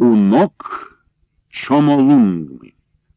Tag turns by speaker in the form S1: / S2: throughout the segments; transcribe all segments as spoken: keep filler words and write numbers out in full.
S1: у ног Чомолунгмы.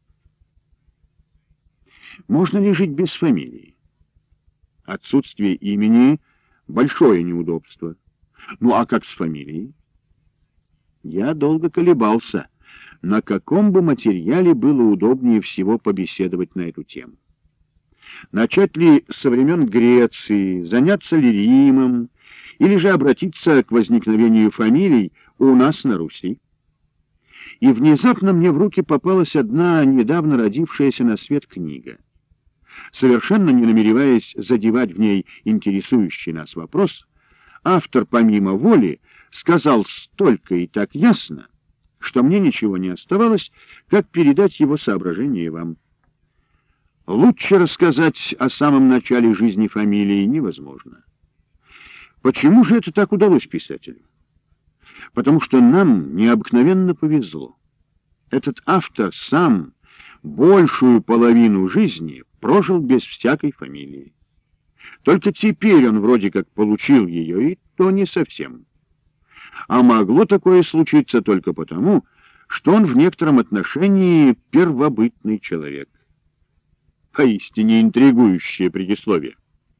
S1: Можно ли жить без фамилии? Отсутствие имени — большое неудобство. Ну а как с фамилией? Я долго колебался, на каком бы материале было удобнее всего побеседовать на эту тему. Начать ли со времен Греции, заняться ли Римом, или же обратиться к возникновению фамилий у нас на Руси? И внезапно мне в руки попалась одна недавно родившаяся на свет книга. Совершенно не намереваясь задевать в ней интересующий нас вопрос, автор помимо воли сказал столько и так ясно, что мне ничего не оставалось, как передать его соображения вам. Лучше рассказать о самом начале жизни фамилии невозможно. Почему же это так удалось писателю? Потому что нам необыкновенно повезло. Этот автор сам большую половину жизни прожил без всякой фамилии. Только теперь он вроде как получил ее, и то не совсем. А могло такое случиться только потому, что он в некотором отношении первобытный человек. Поистине интригующее предисловие.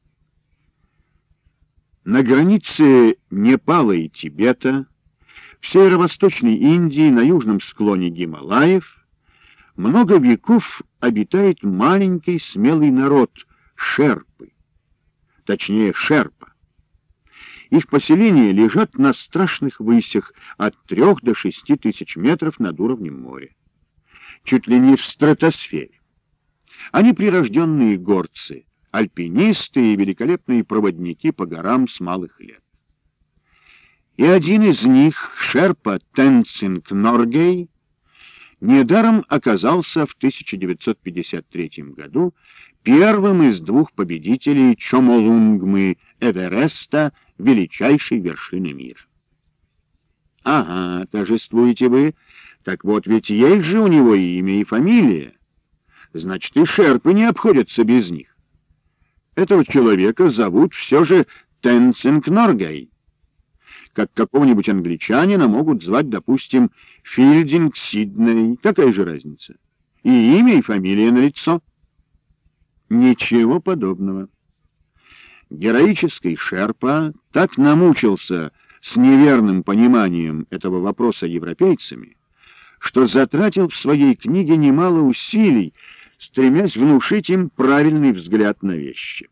S1: На границе Непала и Тибета, в северо-восточной Индии, на южном склоне Гималаев, много веков обитает маленький смелый народ — шерпы, точнее шерпа. Их поселения лежат на страшных высях от трех до шести тысяч метров над уровнем моря, чуть ли не в стратосфере. Они прирожденные горцы, альпинисты и великолепные проводники по горам с малых лет. И один из них, шерпа Тенцинг Норгей, недаром оказался в тысяча девятьсот пятьдесят третьем году первым из двух победителей Чомолунгмы Эвереста, величайшей вершины мира. Ага, торжествуете вы, так вот ведь есть же у него и имя, и фамилия. Значит, и шерпы не обходятся без них. Этого человека зовут все же Тенцинг Норгей. Как какого-нибудь англичанина могут звать, допустим, Филдинг Сидней. Какая же разница? И имя, и фамилия налицо. Ничего подобного. Героический шерпа так намучился с неверным пониманием этого вопроса европейцами, что затратил в своей книге немало усилий, стремясь внушить им правильный взгляд на вещи.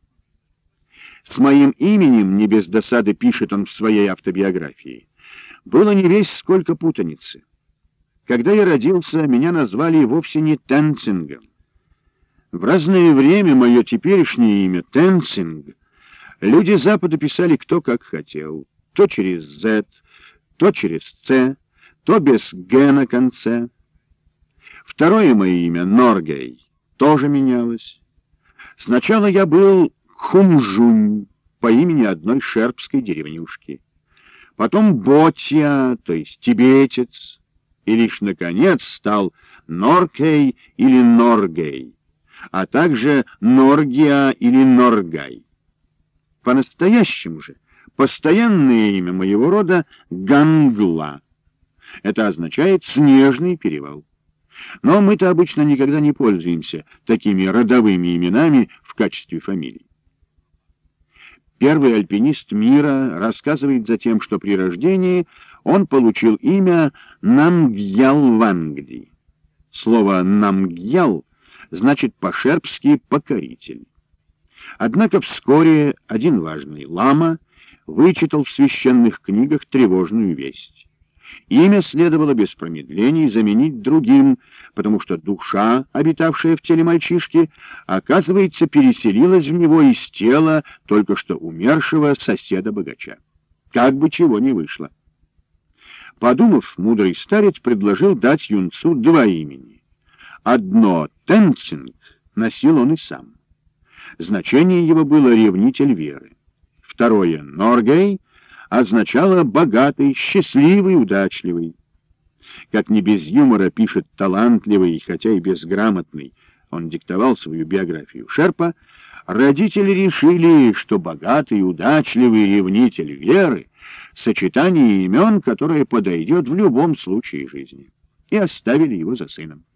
S1: С моим именем, не без досады пишет он в своей автобиографии, было не весь сколько путаницы. Когда я родился, меня назвали вовсе не Тенцингом. В разное время мое теперешнее имя Тенцинг люди Запада писали кто как хотел, то через Z, то через C, то без Г на конце. Второе мое имя, Норгей, тоже менялось. Сначала я был Хумжунь по имени одной шерпской деревнюшки, потом Ботья, то есть тибетец, и лишь наконец стал Норкей или Норгей, а также Норгия или Норгай. По-настоящему же постоянное имя моего рода Гангла. Это означает «снежный перевал». Но мы-то обычно никогда не пользуемся такими родовыми именами в качестве фамилий. Первый альпинист мира рассказывает затем, что при рождении он получил имя Намгьял Вангди. Слово «намгьял» значит по-шерпски «покоритель». Однако вскоре один важный лама вычитал в священных книгах тревожную весть. Имя следовало без промедлений заменить другим, потому что душа, обитавшая в теле мальчишки, оказывается, переселилась в него из тела только что умершего соседа-богача. Как бы чего ни вышло. Подумав, мудрый старец предложил дать юнцу два имени. Одно Тенцинг носил он и сам. Значение его было «ревнитель веры». Второе Норгей означало «богатый, счастливый, удачливый». Как не без юмора пишет талантливый, хотя и безграмотный, он диктовал свою биографию шерпа, родители решили, что богатый, удачливый ревнитель веры сочетание имен, которое подойдет в любом случае жизни. И оставили его за сыном.